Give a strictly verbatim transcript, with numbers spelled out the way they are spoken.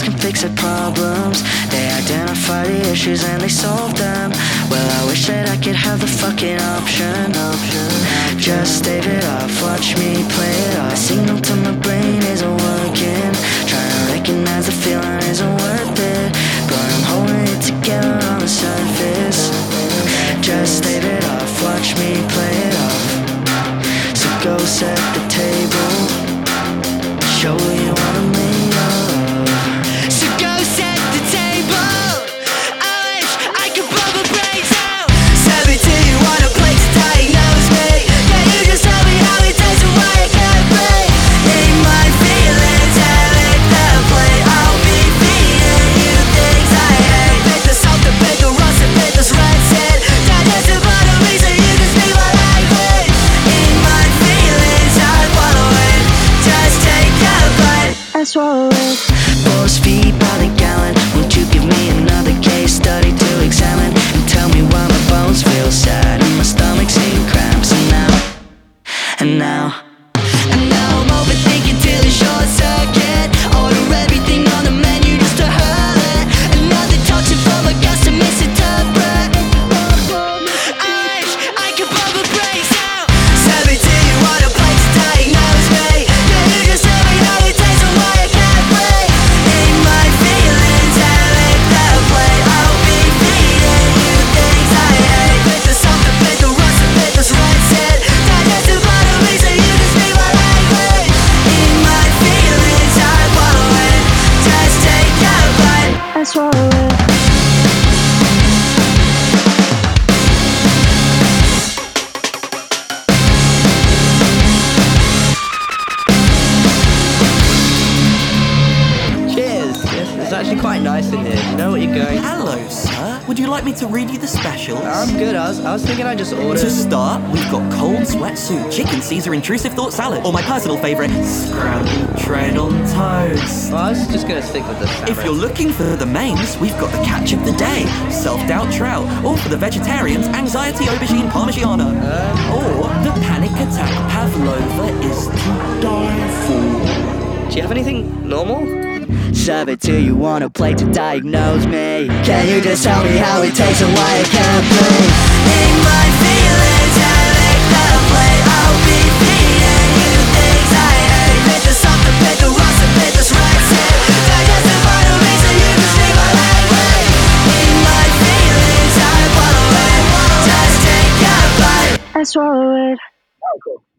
can fix their problems. They identify the issues and they solve them. Well, I wish that I could have the fucking option. Just stave it off, watch me play it off. The signal to my brain isn't working. Trying to recognize the feeling isn't worth it, but I'm holding it together on the surface. Just stave it off, watch me play it off. So go set the table, show you what I'm made of. So go set the table. I wish I could blow my brains out. Serve it to you on a plate to diagnose me. Can you just tell me how it tastes and why I can't breathe? Eat my feelings and lick the plate. I'll be feeding you things I hate. Pick the salt, the pick the rust, and pick this red set. Digest the bottom so you can see what I hate. Eat my feelings, I follow it. Just take a bite, I swallow it. Force feed by the gallon. Won't you give me another case study to examine? And tell me why my bones feel sad and my stomach's in cramps. And now, and now, and now I'm overthinking till it's short circuit. Order everything on the menu just to hurt it. Another toxin from a guts to misinterpret. I wish I could blow my brains out. Serve it to you on a plate to diagnose me. Can you just tell me how it tastes and why I can't breathe? Eat my feelings and lick the plate. I'll be feeding you things I hate. Pick the salt, the pick the rust, and pick this red set. Digest the bottom so you can see what I hate. Eat my feelings, I follow it. Just take a bite, I swallow it. Cheers! It's actually quite nice in here. You know what you're going? Hello, sir. Would you like me to read you the specials? I'm good. I was, I was thinking I just ordered. To start, we've got cold sweat soup, chicken Caesar intrusive thought salad, or my personal favourite, scrambled tread on toast. Well, I was just gonna stick with the salad. If you're looking for the mains, we've got the catch of the day, self-doubt trout, or for the vegetarians, anxiety aubergine parmigiana. Um, or the panic attack pavlova is to die for. do you have anything normal? Serve it to you on a plate to diagnose me. Can you just tell me how it tastes and why I can't breathe? Eat my feelings and lick the plate. I'll be feeding you things I hate. Pick the salt, the pick the rust, and pick this red set. Digest the bottom so you can see what I hate. Eat my feelings, I follow it. Just take a bite, I swallow it.